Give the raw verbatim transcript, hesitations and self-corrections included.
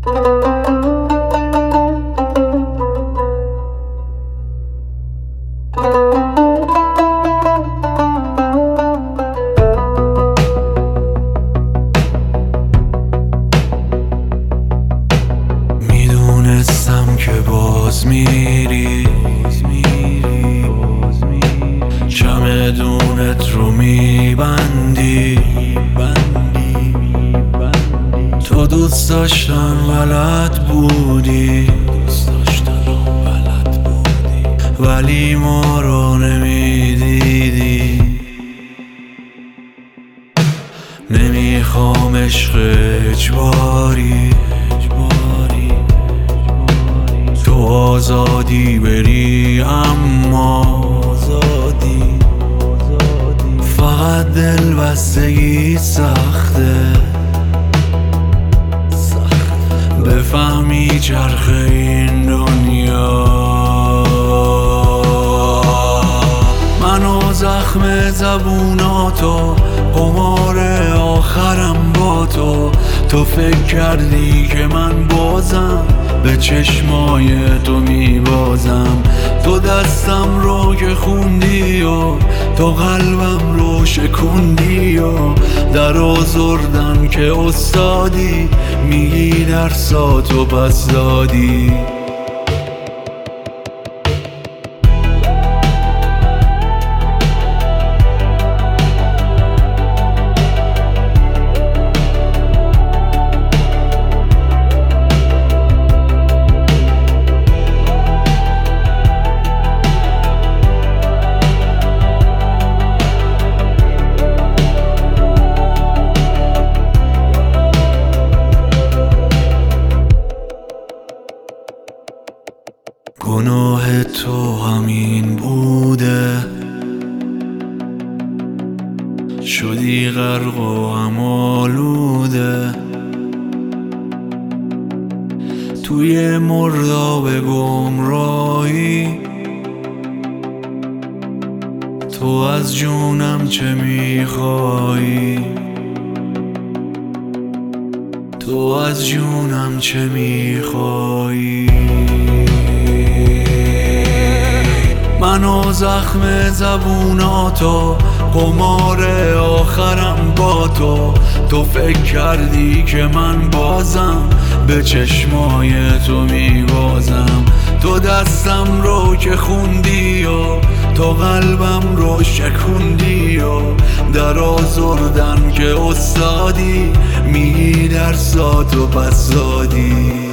میدونستم که باز میری چمدونت رو میبندی. تو دوست داشتن بلد بودی ولی ما رو نمیدیدی. نمیخوام عشق اجباری، تو آزادی بری اما فقط دل بستگی سخته. بفهمی چرخ این دنیا منو زخم زبوناتو قمار آخرم با تو. تو فکر کردی که من بازم به چشمای تو میبازم. تو دستم رو که خوندی و تو قلبم رو شکوندی و در آزردن که استادی میگی درساتو پس دادی. گناه تو همین بوده، شدی غرق و هم آلوده. توی مرداب گمراهی تو از جونم چه میخوایی؟ تو از جونم چه میخوایی؟ منو زخم زبوناتو قمار آخرم با تو. تو فکر کردی که من بازم به چشمای تو میبازم. تو دستم رو که خوندی و تو قلبم رو شکوندی و در آزردن که استادی میگی درساتو پس دادی.